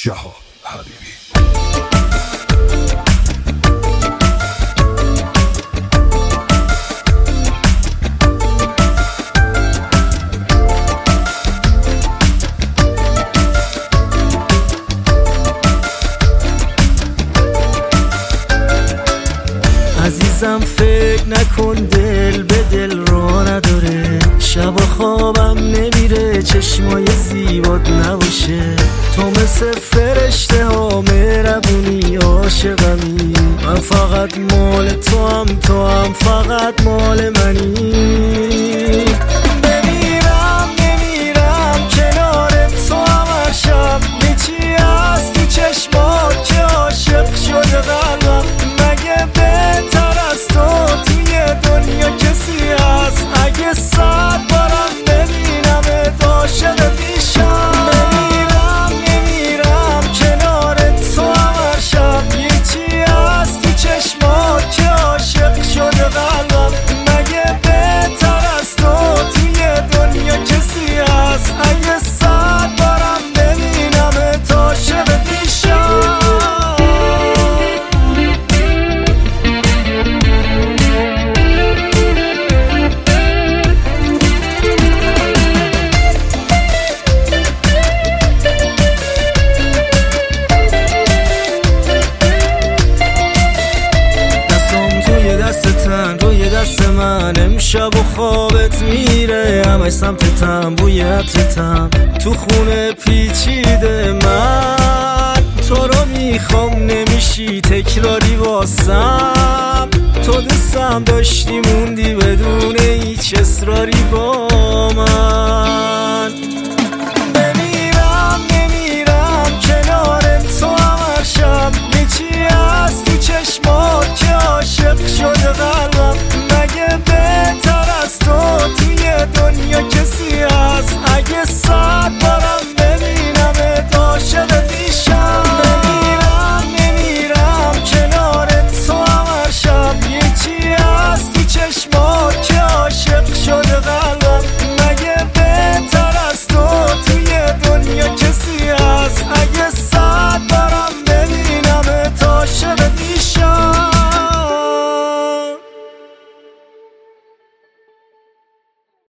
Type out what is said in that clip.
شهاب حبیبی. عزیزم فکر نکن دل به دل را نداره، شب و خوابم نمیره چشمای زیبات نباشه. تو مثل فرشته ها مهربونی عاشقمی، من فقط مال تو هم فقط مال منی. نمیرم کنار تو هم هر شب، میچی از تو چشمات که عاشق شده قلبم. مگه بهتر از تو توی دنیا کسی هست؟ اگه 100 بارم ببینمت عاشق میشم. نمیرم کنار تو هم هر شب، یکی از تو چشمات که عاشق شده قلبم. مگه بهتر از تو توی دنیا کسی هست؟ اگه 100 بارم ببینمت عاشق میشم. روی دست من امشب و خوابت میره، همش سمتتم بوی عطرتم تو خونه پیچیده. من تو رو میخوام نمیشی تکراری واسم، تو دوستم داشتی موندی بدون هیچ اصراری با من.